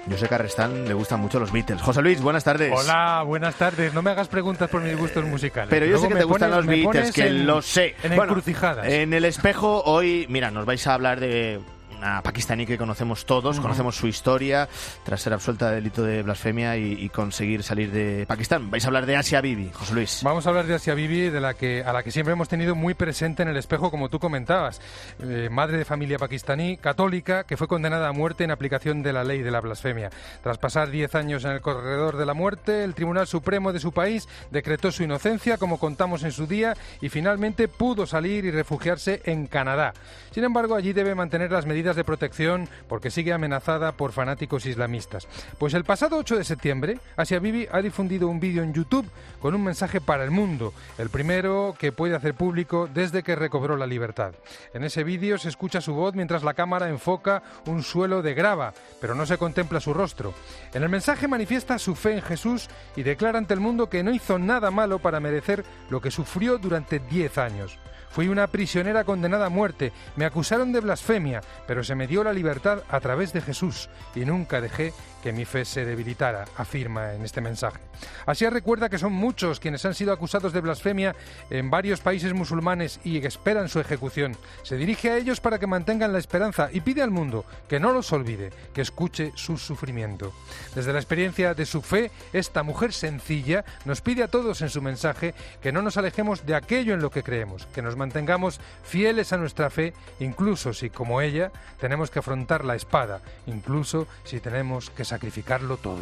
José Carrestán le gustan mucho los Beatles. José Luis, buenas tardes. Hola, buenas tardes. No me hagas preguntas por mis gustos musicales. Pero yo sé que te gustan los Beatles, que lo sé. En encrucijadas. En El Espejo hoy, mira, nos vais a hablar de una pakistaní que conocemos todos, conocemos su historia tras ser absuelta de delito de blasfemia y conseguir salir de Pakistán. Vais a hablar de Asia Bibi, José Luis. Vamos a hablar de Asia Bibi, a la que siempre hemos tenido muy presente en El Espejo, como tú comentabas. Madre de familia pakistaní, católica, que fue condenada a muerte en aplicación de la ley de la blasfemia. Tras pasar 10 años en el corredor de la muerte, el Tribunal Supremo de su país decretó su inocencia, como contamos en su día, y finalmente pudo salir y refugiarse en Canadá. Sin embargo, allí debe mantener las medidas de protección porque sigue amenazada por fanáticos islamistas. Pues el pasado 8 de septiembre, Asia Bibi ha difundido un vídeo en YouTube con un mensaje para el mundo, el primero que puede hacer público desde que recobró la libertad. En ese vídeo se escucha su voz mientras la cámara enfoca un suelo de grava, pero no se contempla su rostro. En el mensaje manifiesta su fe en Jesús y declara ante el mundo que no hizo nada malo para merecer lo que sufrió durante 10 años. Fui una prisionera condenada a muerte, me acusaron de blasfemia, pero se me dio la libertad a través de Jesús y nunca dejé que mi fe se debilitara, afirma en este mensaje. Asia recuerda que son muchos quienes han sido acusados de blasfemia en varios países musulmanes y esperan su ejecución. Se dirige a ellos para que mantengan la esperanza y pide al mundo que no los olvide, que escuche su sufrimiento. Desde la experiencia de su fe, esta mujer sencilla nos pide a todos en su mensaje que no nos alejemos de aquello en lo que creemos, que nos mantengamos fieles a nuestra fe, incluso si, como ella, tenemos que afrontar la espada, incluso si tenemos que sacrificarlo todo.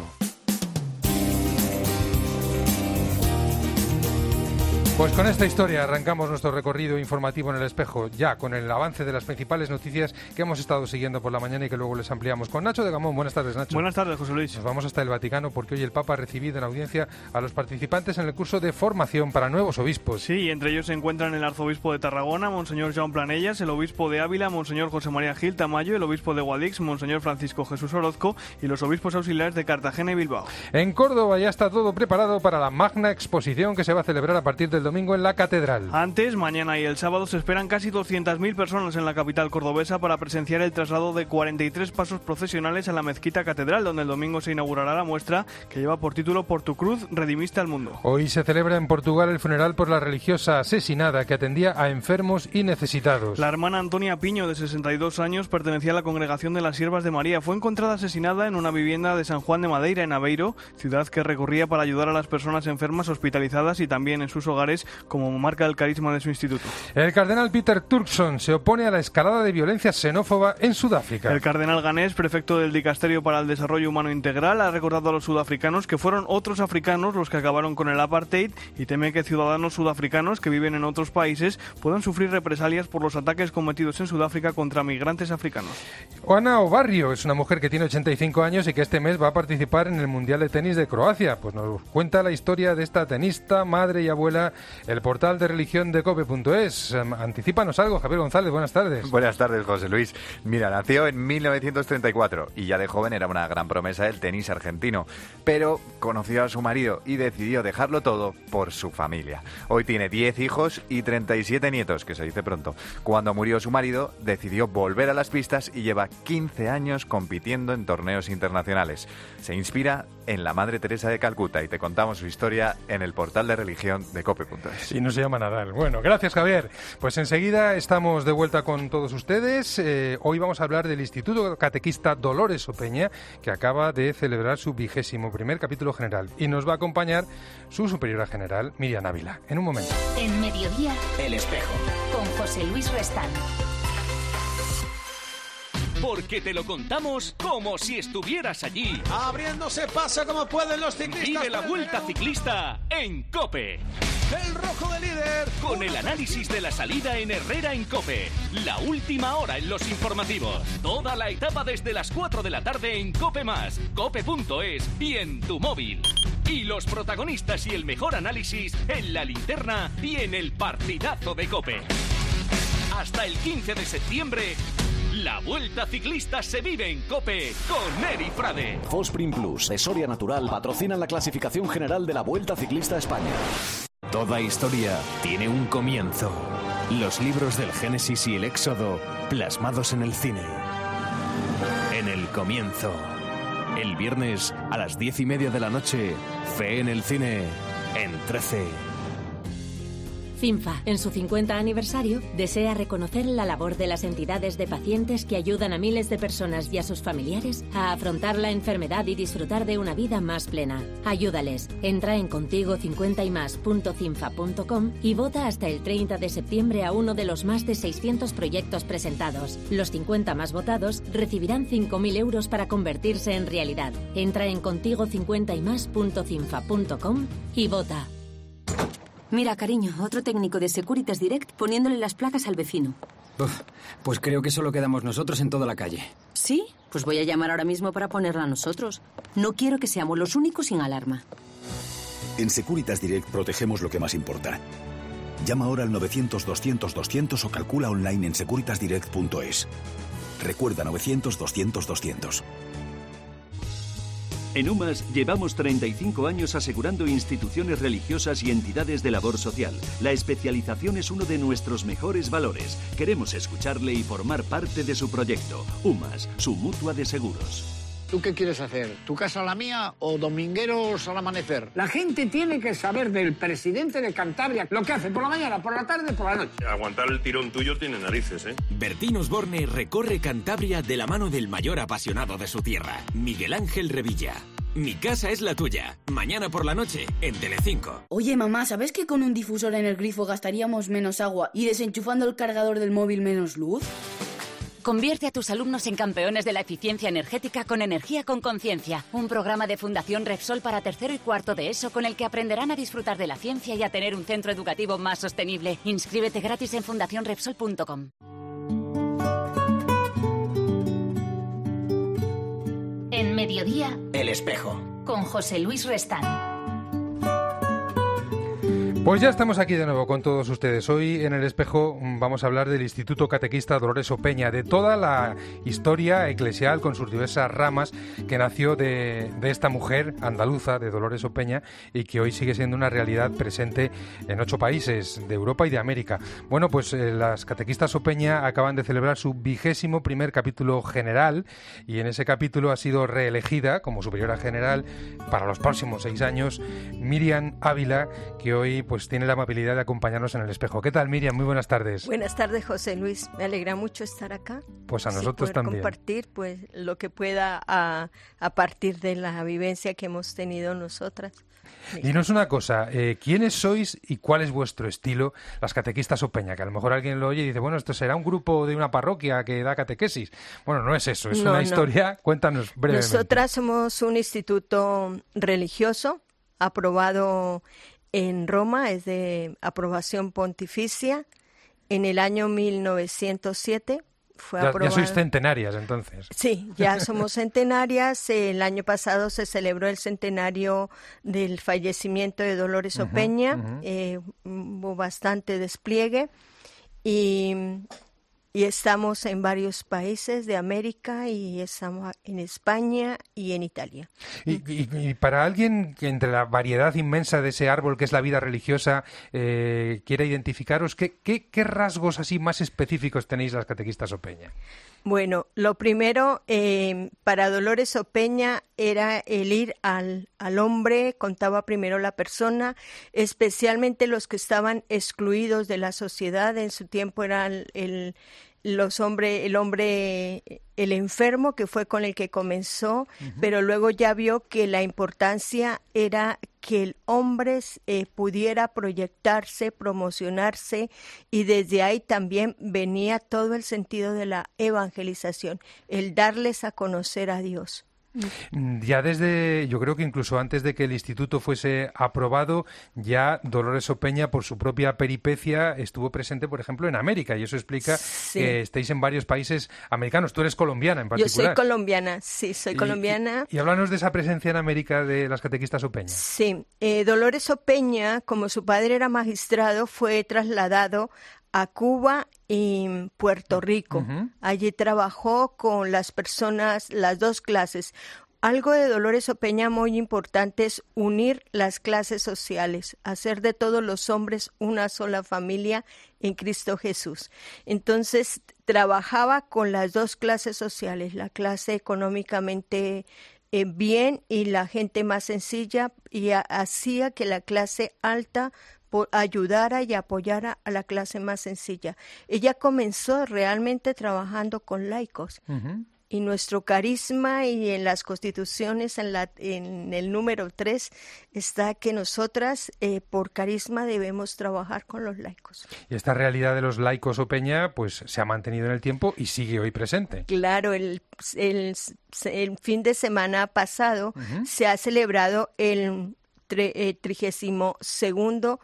Pues con esta historia arrancamos nuestro recorrido informativo en El Espejo, ya con el avance de las principales noticias que hemos estado siguiendo por la mañana y que luego les ampliamos. Con Nacho de Gamón. Buenas tardes, Nacho. Buenas tardes, José Luis. Nos vamos hasta el Vaticano porque hoy el Papa ha recibido en audiencia a los participantes en el curso de formación para nuevos obispos. Sí, y entre ellos se encuentran el arzobispo de Tarragona, Monseñor Joan Planellas, el obispo de Ávila, Monseñor José María Gil Tamayo, el obispo de Guadix, Monseñor Francisco Jesús Orozco, y los obispos auxiliares de Cartagena y Bilbao. En Córdoba ya está todo preparado para la magna exposición que se va a celebrar a partir del domingo en la Catedral. Antes, mañana y el sábado se esperan casi 200.000 personas en la capital cordobesa para presenciar el traslado de 43 pasos procesionales a la mezquita catedral, donde el domingo se inaugurará la muestra que lleva por título Por tu cruz, redimiste al mundo. Hoy se celebra en Portugal el funeral por la religiosa asesinada que atendía a enfermos y necesitados. La hermana Antonia Piño, de 62 años, pertenecía a la Congregación de las Siervas de María. Fue encontrada asesinada en una vivienda de San Juan de Madeira, en Aveiro, ciudad que recorría para ayudar a las personas enfermas hospitalizadas y también en sus hogares, como marca el carisma de su instituto. El cardenal Peter Turkson se opone a la escalada de violencia xenófoba en Sudáfrica. El cardenal Ganés, prefecto del Dicasterio para el Desarrollo Humano Integral, ha recordado a los sudafricanos que fueron otros africanos los que acabaron con el apartheid y teme que ciudadanos sudafricanos que viven en otros países puedan sufrir represalias por los ataques cometidos en Sudáfrica contra migrantes africanos. Ana Obarrio es una mujer que tiene 85 años y que este mes va a participar en el Mundial de Tenis de Croacia. Pues nos cuenta la historia de esta tenista, madre y abuela, el portal de religión de cope.es. Anticípanos algo, Javier González, buenas tardes. Buenas tardes, José Luis. Mira, nació en 1934 y ya de joven era una gran promesa del tenis argentino, pero conoció a su marido y decidió dejarlo todo por su familia. Hoy tiene 10 hijos y 37 nietos, que se dice pronto. Cuando murió su marido, decidió volver a las pistas y lleva 15 años compitiendo en torneos internacionales. Se inspira en la Madre Teresa de Calcuta y te contamos su historia en el portal de religión de cope.es. Y no se llama Nadal. Bueno, gracias, Javier. Pues enseguida estamos de vuelta con todos ustedes. Hoy vamos a hablar del Instituto Catequista Dolores Opeña, que acaba de celebrar su 21º capítulo general. Y nos va a acompañar su superiora general, Miriam Ávila. En un momento. En Mediodía, El Espejo, con José Luis Restán. porque te lo contamos como si estuvieras allí. Abriéndose paso como pueden los ciclistas. Vive la Vuelta Ciclista en COPE. El rojo de líder. Con el análisis de la salida en Herrera en COPE. La última hora en los informativos. Toda la etapa desde las 4 de la tarde en COPE+, cope.es y en tu móvil. Y los protagonistas y el mejor análisis en La Linterna y en el partidazo de COPE. Hasta el 15 de septiembre... La Vuelta Ciclista se vive en COPE con Eri Frade. Fosprin Plus de Soria Natural patrocinan la clasificación general de la Vuelta Ciclista a España. Toda historia tiene un comienzo. Los libros del Génesis y el Éxodo plasmados en el cine. En el comienzo, El viernes a las 10:30 de la noche, Fe en el cine, en 13. CINFA, en su 50 aniversario, desea reconocer la labor de las entidades de pacientes que ayudan a miles de personas y a sus familiares a afrontar la enfermedad y disfrutar de una vida más plena. Ayúdales. Entra en contigo50ymás.cinfa.com y vota hasta el 30 de septiembre a uno de los más de 600 proyectos presentados. Los 50 más votados recibirán 5.000 euros para convertirse en realidad. Entra en contigo50ymás.cinfa.com y vota. Mira, cariño, otro técnico de Securitas Direct poniéndole las placas al vecino. Pues creo que solo quedamos nosotros en toda la calle. ¿Sí? Pues voy a llamar ahora mismo para ponerla a nosotros. No quiero que seamos los únicos sin alarma. En Securitas Direct protegemos lo que más importa. Llama ahora al 900-200-200 o calcula online en securitasdirect.es. Recuerda 900-200-200. En UMAS llevamos 35 años asegurando instituciones religiosas y entidades de labor social. La especialización es uno de nuestros mejores valores. Queremos escucharle y formar parte de su proyecto. UMAS, su mutua de seguros. ¿Tú qué quieres hacer? ¿Tu casa a la mía o domingueros al amanecer? La gente tiene que saber del presidente de Cantabria lo que hace por la mañana, por la tarde, por la noche. Aguantar el tirón tuyo tiene narices, ¿eh? Bertín Osborne recorre Cantabria de la mano del mayor apasionado de su tierra, Miguel Ángel Revilla. Mi casa es la tuya. Mañana por la noche, en Telecinco. Oye, mamá, ¿sabes que con un difusor en el grifo gastaríamos menos agua y desenchufando el cargador del móvil menos luz? Convierte a tus alumnos en campeones de la eficiencia energética con Energía con Conciencia, un programa de Fundación Repsol para tercero y cuarto de ESO con el que aprenderán a disfrutar de la ciencia y a tener un centro educativo más sostenible. Inscríbete gratis en fundacionrepsol.com. En Mediodía, El Espejo, con José Luis Restán. Pues ya estamos aquí de nuevo con todos ustedes. Hoy en El Espejo vamos a hablar del Instituto Catequista Dolores Opeña, de toda la historia eclesial con sus diversas ramas que nació de esta mujer andaluza, de Dolores Opeña, y que hoy sigue siendo una realidad presente en 8 países de Europa y de América. Bueno, pues las catequistas Opeña acaban de celebrar su 21º capítulo general, y en ese capítulo ha sido reelegida como superiora general para los próximos 6 años Miriam Ávila, que hoy pues tiene la amabilidad de acompañarnos en El Espejo. ¿Qué tal, Miriam? Muy buenas tardes. Buenas tardes, José Luis. Me alegra mucho estar acá. Pues a nosotros también. Compartir pues lo que pueda a partir de la vivencia que hemos tenido nosotras. Dinos una cosa, ¿quiénes sois y cuál es vuestro estilo, las catequistas Opeña? Que a lo mejor alguien lo oye y dice, bueno, esto será un grupo de una parroquia que da catequesis. Bueno, no es eso, es una historia. Cuéntanos brevemente. Nosotras somos un instituto religioso aprobado en Roma, es de aprobación pontificia, en el año 1907 fue aprobado. Ya sois centenarias, entonces. Sí, ya somos centenarias. El año pasado se celebró el centenario del fallecimiento de Dolores Opeña. Hubo bastante despliegue y estamos en varios países de América y estamos en España y en Italia. Y para alguien que entre la variedad inmensa de ese árbol que es la vida religiosa quiera identificaros, ¿qué rasgos así más específicos tenéis las catequistas Opeña? Bueno, lo primero para Dolores Opeña era el ir al hombre, contaba primero la persona, especialmente los que estaban excluidos de la sociedad. En su tiempo era el enfermo, que fue con el que comenzó, pero luego ya vio que la importancia era que el hombre pudiera proyectarse, promocionarse, y desde ahí también venía todo el sentido de la evangelización, el darles a conocer a Dios. Ya yo creo que incluso antes de que el instituto fuese aprobado, ya Dolores Opeña, por su propia peripecia, estuvo presente, por ejemplo, en América, y eso explica que estéis en varios países americanos. Tú eres colombiana en particular. Yo soy colombiana, sí, soy colombiana. Y háblanos de esa presencia en América de las catequistas Opeña. Sí, Dolores Opeña, como su padre era magistrado, fue trasladado a Cuba y Puerto Rico. Allí trabajó con las personas, las dos clases. Algo de Dolores Opeña muy importante es unir las clases sociales, hacer de todos los hombres una sola familia en Cristo Jesús. Entonces, trabajaba con las dos clases sociales, la clase económicamente bien y la gente más sencilla, y hacía que la clase alta ayudara y apoyara a la clase más sencilla. Ella comenzó realmente trabajando con laicos. Uh-huh. Y nuestro carisma, y en las constituciones, en el número 3, está que nosotras, por carisma, debemos trabajar con los laicos. Y esta realidad de los laicos, Opeña, pues se ha mantenido en el tiempo y sigue hoy presente. Claro, el fin de semana pasado se ha celebrado el 32º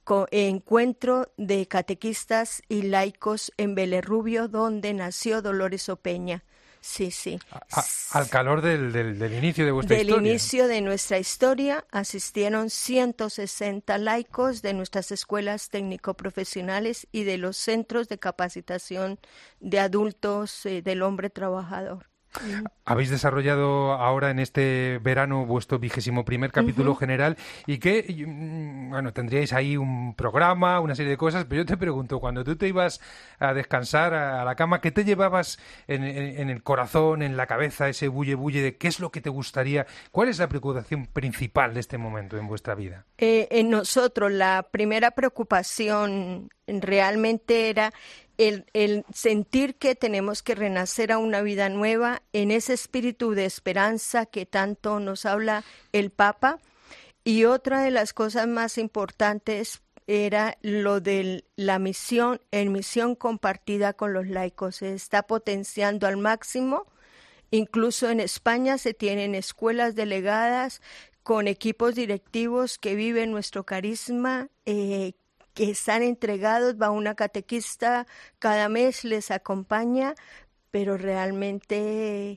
encuentro de catequistas y laicos en Belerrubio, donde nació Dolores Opeña. Sí, sí. Al calor del inicio de vuestra historia. Del inicio de nuestra historia asistieron 160 laicos de nuestras escuelas técnico-profesionales y de los centros de capacitación de adultos del hombre trabajador. Habéis desarrollado ahora en este verano vuestro 21º capítulo general, y que, bueno, tendríais ahí un programa, una serie de cosas, pero yo te pregunto, cuando tú te ibas a descansar a la cama, ¿qué te llevabas en el corazón, en la cabeza, ese bulle de qué es lo que te gustaría? ¿Cuál es la preocupación principal de este momento en vuestra vida? En nosotros la primera preocupación realmente era el sentir que tenemos que renacer a una vida nueva en ese espíritu de esperanza que tanto nos habla el Papa. Y otra de las cosas más importantes era lo de la misión, en misión compartida con los laicos. Se está potenciando al máximo. Incluso en España se tienen escuelas delegadas con equipos directivos que viven nuestro carisma, que están entregados, va una catequista cada mes, les acompaña, pero realmente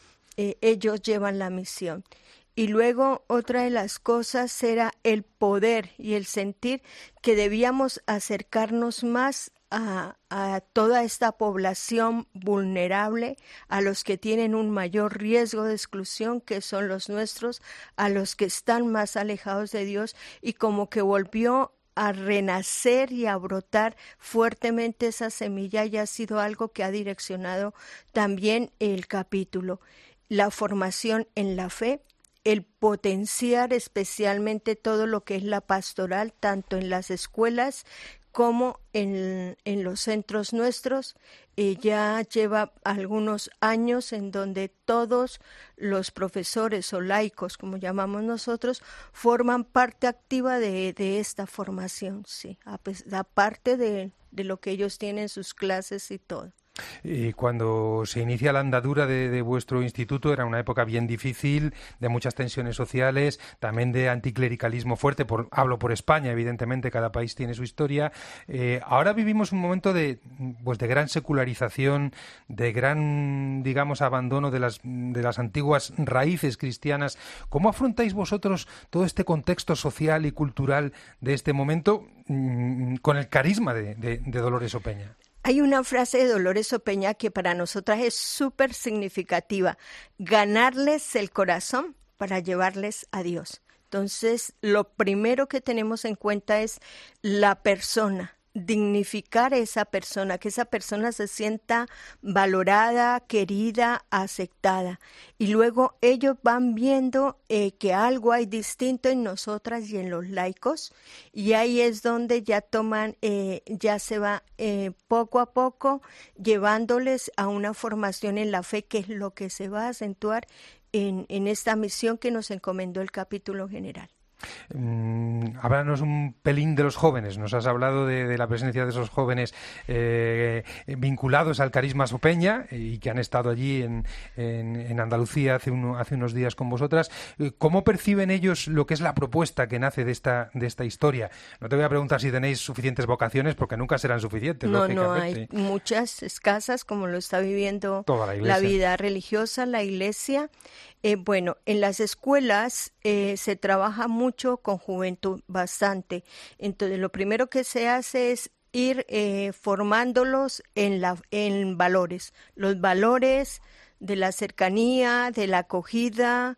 ellos llevan la misión. Y luego otra de las cosas era el poder y el sentir que debíamos acercarnos más a toda esta población vulnerable, a los que tienen un mayor riesgo de exclusión, que son los nuestros, a los que están más alejados de Dios, y como que volvió a renacer y a brotar fuertemente esa semilla, y ha sido algo que ha direccionado también el capítulo. La formación en la fe, el potenciar especialmente todo lo que es la pastoral, tanto en las escuelas como en los centros nuestros. Ya lleva algunos años en donde todos los profesores o laicos, como llamamos nosotros, forman parte activa de esta formación, sí, aparte de lo que ellos tienen, sus clases y todo. Y cuando se inicia la andadura de vuestro instituto era una época bien difícil, de muchas tensiones sociales, también de anticlericalismo fuerte. Hablo por España, evidentemente, cada país tiene su historia. Ahora vivimos un momento de gran secularización, de gran, digamos, abandono de las antiguas raíces cristianas. ¿Cómo afrontáis vosotros todo este contexto social y cultural de este momento con el carisma de Dolores Opeña? Hay una frase de Dolores Opeña que para nosotras es súper significativa: ganarles el corazón para llevarles a Dios. Entonces, lo primero que tenemos en cuenta es la persona, dignificar a esa persona, que esa persona se sienta valorada, querida, aceptada. Y luego ellos van viendo que algo hay distinto en nosotras y en los laicos, y ahí es donde ya toman, ya se va poco a poco llevándoles a una formación en la fe, que es lo que se va a acentuar en esta misión que nos encomendó el capítulo general. Háblanos un pelín de los jóvenes. Nos has hablado de la presencia de esos jóvenes vinculados al carisma Opeña y que han estado allí en Andalucía hace unos días con vosotras. ¿Cómo perciben ellos lo que es la propuesta que nace de esta historia? No te voy a preguntar si tenéis suficientes vocaciones, porque nunca serán suficientes. No, hay muchas escasas, como lo está viviendo toda la vida religiosa, la Iglesia. Bueno, en las escuelas se trabaja mucho con juventud, bastante. Entonces, lo primero que se hace es ir formándolos en valores. Los valores de la cercanía, de la acogida,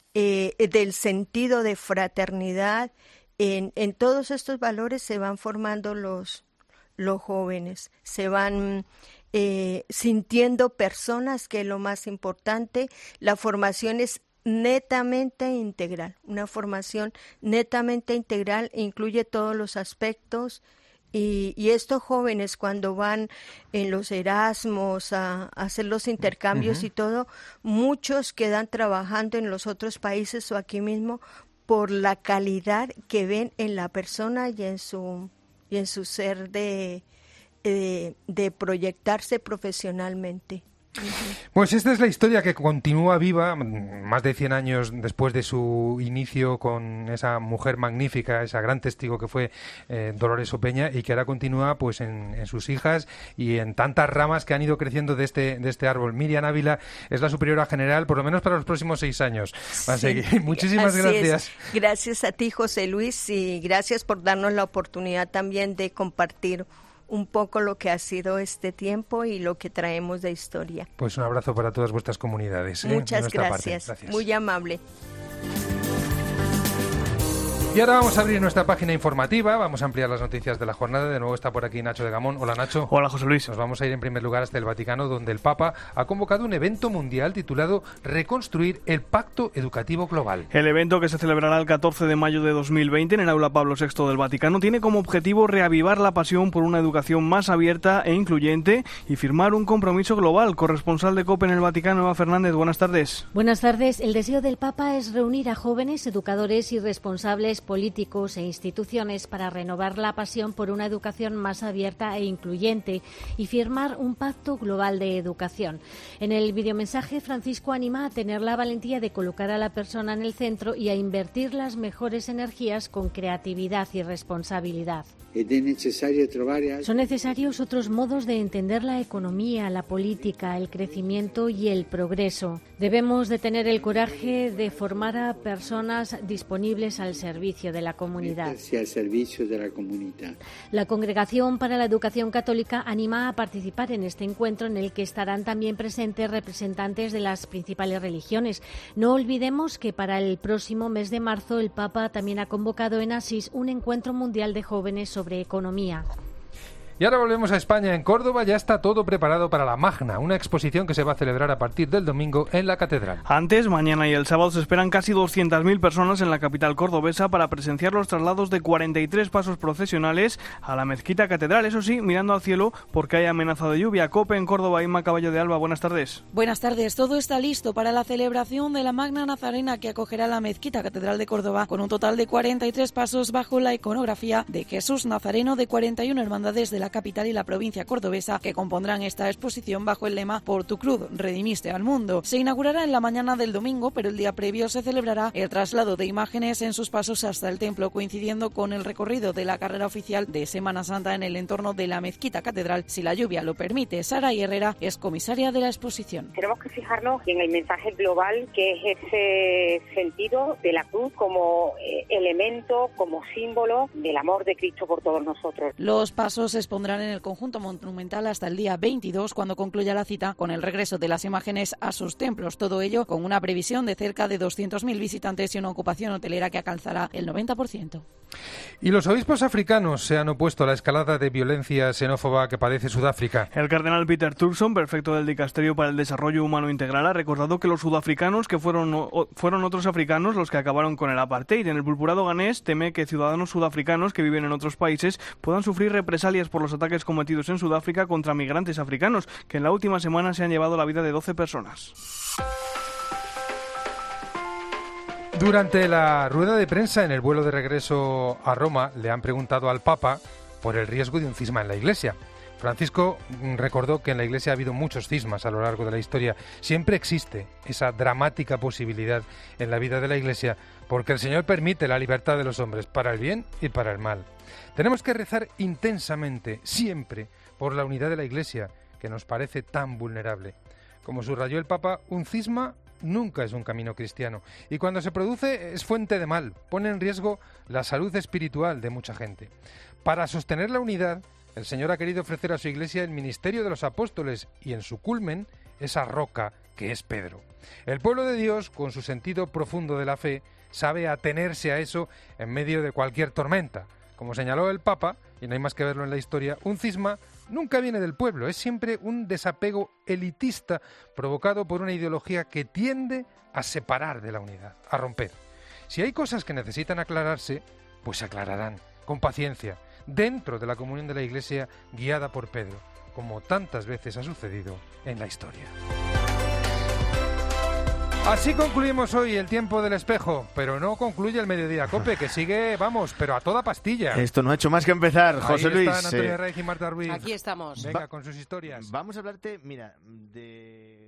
del sentido de fraternidad. En todos estos valores se van formando los jóvenes. Se van sintiendo personas, que es lo más importante. La formación es netamente integral, una formación netamente integral, incluye todos los aspectos. Y estos jóvenes, cuando van en los Erasmus a hacer los intercambios y todo, muchos quedan trabajando en los otros países o aquí mismo por la calidad que ven en la persona y en su ser de proyectarse profesionalmente. Pues esta es la historia que continúa viva más de 100 años después de su inicio con esa mujer magnífica, esa gran testigo que fue Dolores Opeña, y que ahora continúa pues en sus hijas y en tantas ramas que han ido creciendo de este árbol. Miriam Ávila es la superiora general, por lo menos para los próximos 6 años. Va a seguir. Muchísimas gracias. Gracias a ti, José Luis, y gracias por darnos la oportunidad también de compartir un poco lo que ha sido este tiempo y lo que traemos de historia. Pues un abrazo para todas vuestras comunidades. Muchas gracias. Muy amable. Y ahora vamos a abrir nuestra página informativa, vamos a ampliar las noticias de la jornada. De nuevo está por aquí Nacho de Gamón. Hola, Nacho. Hola, José Luis. Nos vamos a ir en primer lugar hasta el Vaticano, donde el Papa ha convocado un evento mundial titulado Reconstruir el Pacto Educativo Global. El evento, que se celebrará el 14 de mayo de 2020 en el Aula Pablo VI del Vaticano, tiene como objetivo reavivar la pasión por una educación más abierta e incluyente y firmar un compromiso global. Corresponsal de COPE en el Vaticano, Eva Fernández, buenas tardes. Buenas tardes. El deseo del Papa es reunir a jóvenes, educadores y responsables políticos e instituciones para renovar la pasión por una educación más abierta e incluyente y firmar un pacto global de educación. En el videomensaje, Francisco anima a tener la valentía de colocar a la persona en el centro y a invertir las mejores energías con creatividad y responsabilidad. Son necesarios otros modos de entender la economía, la política, el crecimiento y el progreso. Debemos de tener el coraje de formar a personas disponibles al servicio de la comunidad. La Congregación para la Educación Católica anima a participar en este encuentro, en el que estarán también presentes representantes de las principales religiones. No olvidemos que para el próximo mes de marzo el Papa también ha convocado en Asís un encuentro mundial de jóvenes sobre economía. Y ahora volvemos a España. En Córdoba ya está todo preparado para la Magna, una exposición que se va a celebrar a partir del domingo en la Catedral. Antes, mañana y el sábado se esperan casi 200.000 personas en la capital cordobesa para presenciar los traslados de 43 pasos procesionales a la Mezquita Catedral. Eso sí, mirando al cielo porque hay amenaza de lluvia. COPE en Córdoba, Inma Caballo de Alba, buenas tardes. Buenas tardes. Todo está listo para la celebración de la Magna Nazarena que acogerá la Mezquita Catedral de Córdoba, con un total de 43 pasos bajo la iconografía de Jesús Nazareno de 41 hermandades de la capital y la provincia cordobesa, que compondrán esta exposición bajo el lema Por tu cruz redimiste al mundo. Se inaugurará en la mañana del domingo, pero el día previo se celebrará el traslado de imágenes en sus pasos hasta el templo, coincidiendo con el recorrido de la carrera oficial de Semana Santa en el entorno de la Mezquita Catedral, si la lluvia lo permite. Sara Herrera es comisaria de la exposición. Tenemos que fijarnos en el mensaje global, que es ese sentido de la cruz como elemento, como símbolo del amor de Cristo por todos nosotros. Los pasos se expondrán en el conjunto monumental hasta el día 22, cuando concluya la cita con el regreso de las imágenes a sus templos. Todo ello con una previsión de cerca de 200.000 visitantes y una ocupación hotelera que alcanzará el 90%. Y los obispos africanos se han opuesto a la escalada de violencia xenófoba que padece Sudáfrica. El cardenal Peter Turkson, prefecto del Dicasterio para el Desarrollo Humano Integral, ha recordado que los sudafricanos que fueron otros africanos los que acabaron con el apartheid. En el purpurado ganés teme que ciudadanos sudafricanos que viven en otros países puedan sufrir represalias por los ataques cometidos en Sudáfrica contra migrantes africanos, que en la última semana se han llevado la vida de 12 personas. Durante la rueda de prensa en el vuelo de regreso a Roma, le han preguntado al Papa por el riesgo de un cisma en la Iglesia. Francisco recordó que en la Iglesia ha habido muchos cismas a lo largo de la historia. Siempre existe esa dramática posibilidad en la vida de la Iglesia, porque el Señor permite la libertad de los hombres para el bien y para el mal. Tenemos que rezar intensamente, siempre, por la unidad de la Iglesia, que nos parece tan vulnerable. Como subrayó el Papa, un cisma nunca es un camino cristiano, y cuando se produce es fuente de mal, pone en riesgo la salud espiritual de mucha gente. Para sostener la unidad, el Señor ha querido ofrecer a su Iglesia el ministerio de los apóstoles y, en su culmen, esa roca que es Pedro. El pueblo de Dios, con su sentido profundo de la fe, sabe atenerse a eso en medio de cualquier tormenta. Como señaló el Papa, y no hay más que verlo en la historia, un cisma nunca viene del pueblo, es siempre un desapego elitista provocado por una ideología que tiende a separar de la unidad, a romper. Si hay cosas que necesitan aclararse, pues se aclararán, con paciencia, dentro de la comunión de la Iglesia guiada por Pedro, como tantas veces ha sucedido en la historia. Así concluimos hoy el tiempo del espejo, pero no concluye el Mediodía Cope, que sigue, vamos, pero a toda pastilla. Esto no ha hecho más que empezar, José Luis. Ahí están Antonio Reyes y Marta Ruiz. Aquí estamos. Venga, con sus historias. Vamos a hablarte, mira, de